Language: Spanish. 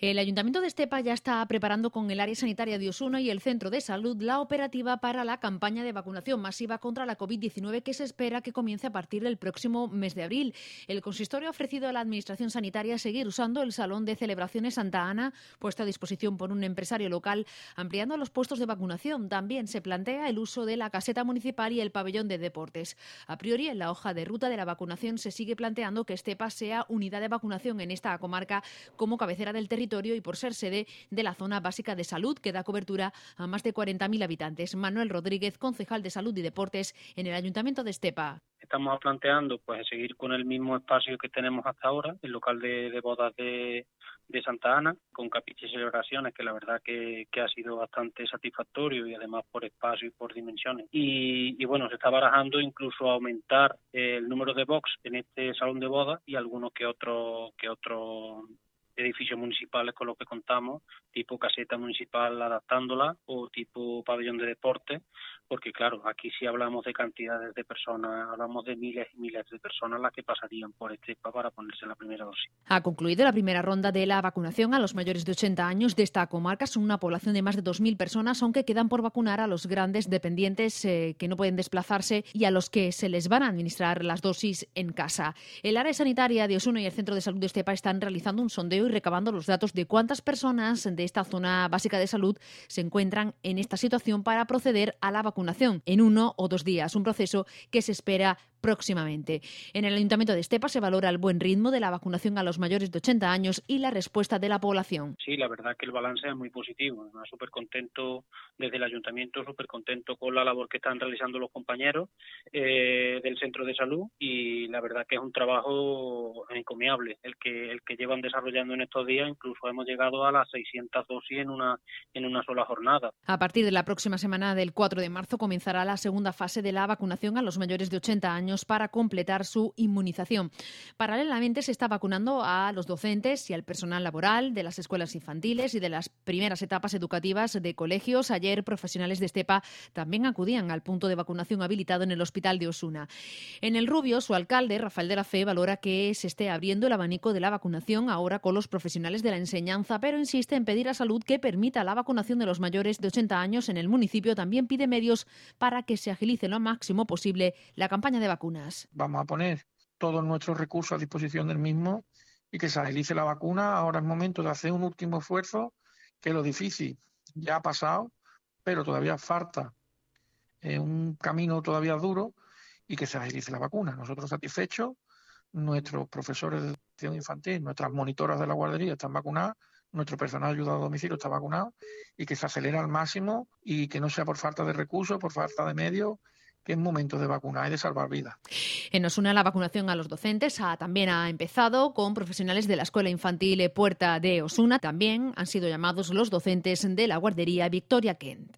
El Ayuntamiento de Estepa ya está preparando con el área sanitaria de Osuna y el Centro de Salud la operativa para la campaña de vacunación masiva contra la COVID-19 que se espera que comience a partir del próximo mes de abril. El consistorio ha ofrecido a la Administración Sanitaria seguir usando el Salón de Celebraciones Santa Ana, puesto a disposición por un empresario local, ampliando los puestos de vacunación. También se plantea el uso de la caseta municipal y el pabellón de deportes. A priori, en la hoja de ruta de la vacunación se sigue planteando que Estepa sea unidad de vacunación en esta comarca como cabecera del territorio y por ser sede de la zona básica de salud que da cobertura a más de 40.000 habitantes. Manuel Rodríguez, concejal de Salud y Deportes en el Ayuntamiento de Estepa. Estamos planteando seguir con el mismo espacio que tenemos hasta ahora, el local de bodas de Santa Ana, con capillas y celebraciones, que la verdad que ha sido bastante satisfactorio y además por espacio y por dimensiones. Y bueno, se está barajando incluso aumentar el número de box en este salón de bodas y algunos que otros edificios municipales con los que contamos, tipo caseta municipal adaptándola o tipo pabellón de deporte, porque claro, aquí sí hablamos de cantidades de personas, hablamos de miles y miles de personas las que pasarían por Estepa para ponerse la primera dosis. Ha concluido la primera ronda de la vacunación a los mayores de 80 años de esta comarca. Son una población de más de 2.000 personas, aunque quedan por vacunar a los grandes dependientes que no pueden desplazarse y a los que se les van a administrar las dosis en casa. El área sanitaria de Osuna y el Centro de Salud de Estepa están realizando un sondeo y recabando los datos de cuántas personas de esta zona básica de salud se encuentran en esta situación para proceder a la vacunación en 1 o 2 días, un proceso que se espera próximamente. En el Ayuntamiento de Estepa se valora el buen ritmo de la vacunación a los mayores de 80 años y la respuesta de la población. Sí, la verdad que el balance es muy positivo. Súper contento desde el Ayuntamiento, súper contento con la labor que están realizando los compañeros del Centro de Salud y la verdad que es un trabajo encomiable el que llevan desarrollando en estos días. Incluso hemos llegado a las 600 dosis en una sola jornada. A partir de la próxima semana del 4 de marzo comenzará la segunda fase de la vacunación a los mayores de 80 años para completar su inmunización. Paralelamente se está vacunando a los docentes y al personal laboral de las escuelas infantiles y de las primeras etapas educativas de colegios. Ayer profesionales de Estepa también acudían al punto de vacunación habilitado en el Hospital de Osuna. En El Rubio, su alcalde, Rafael de la Fe, valora que se esté abriendo el abanico de la vacunación ahora con los profesionales de la enseñanza, pero insiste en pedir a Salud que permita la vacunación de los mayores de 80 años en el municipio. También pide medios para que se agilice lo máximo posible la campaña de vacunas. Vamos a poner todos nuestros recursos a disposición del mismo y que se agilice la vacuna. Ahora es momento de hacer un último esfuerzo, que lo difícil ya ha pasado, pero todavía falta un camino todavía duro y que se agilice la vacuna. Nosotros satisfechos, nuestros profesores de educación infantil, nuestras monitoras de la guardería están vacunadas, nuestro personal ayudado a domicilio está vacunado y que se acelere al máximo y que no sea por falta de recursos, por falta de medios, que es momento de vacunar y de salvar vidas. En Osuna la vacunación a los docentes también ha empezado con profesionales de la Escuela Infantil Puerta de Osuna. También han sido llamados los docentes de la guardería Victoria Kent.